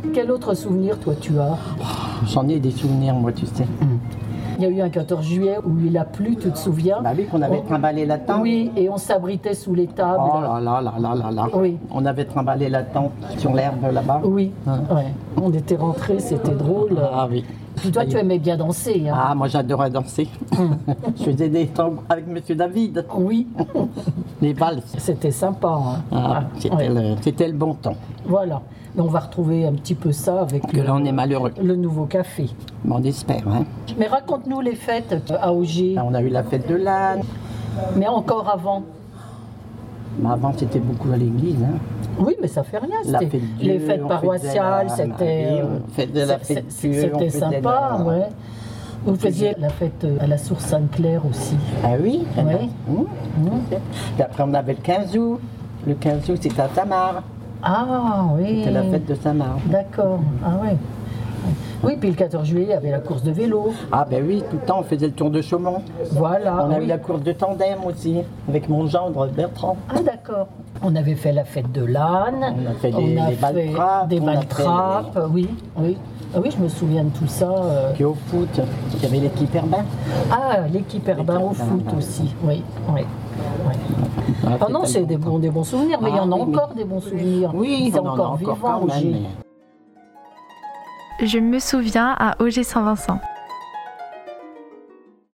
Quel autre souvenir, toi, tu as? J'en ai des souvenirs, moi, tu sais. Il y a eu un 14 juillet où il a plu, tu te souviens? Bah oui, qu'on avait trimballé la tente. Oui, et on s'abritait sous les tables. Oh là là là là là là. Oui. On avait trimballé la tente sur l'herbe là-bas. Oui, ouais. On était rentrés, c'était drôle. Ah oui. Puis toi, tu aimais bien danser. Hein? Ah, moi j'adorais danser. Je faisais des tangos avec Monsieur David. Oui, Les valses. c'était sympa. Hein? Ah, Ouais. c'était le bon temps. Voilà. Mais on va retrouver un petit peu ça avec Que là, on est malheureux. le nouveau café. Mais on espère. Hein. Mais raconte-nous les fêtes à Auger. Là, on a eu la fête de l'âne. Mais encore avant. Mais avant, c'était beaucoup à l'église. Hein. Oui, mais ça fait rien. La C'était fête Dieu, les fêtes on paroissiales, faisait c'était on faisait la fête Dieu, on c'était faisait sympa, la- ouais. Vous faisiez la fête à la source Sainte-Claire aussi. Ah oui. Ouais. Puis après, on avait le 15 août. Le 15 août, c'était à Samar. Ah oui. C'était la fête de Samar. D'accord. Ah ouais. Oui, puis le 14 juillet, il y avait la course de vélo. Ah ben oui, tout le temps, on faisait le tour de Chaumont. Voilà. On a oui. eu la course de tandem aussi, avec mon gendre Bertrand. Ah d'accord. On avait fait la fête de l'âne. On a fait les balles-trappes, des on a fait balles-trappes, oui, oui. Ah oui, je me souviens de tout ça. Puis au foot, il y avait l'équipe Herbin. Ah, l'équipe Herbin au L'équipe foot Herbin. aussi, oui, oui. oui. Ah non, c'est des bons souvenirs, mais il y en a oui, mais- encore des bons souvenirs. Oui, c'est on en a encore encore vivant, quand même. Auger. mais- Je me souviens à Auger Saint-Vincent.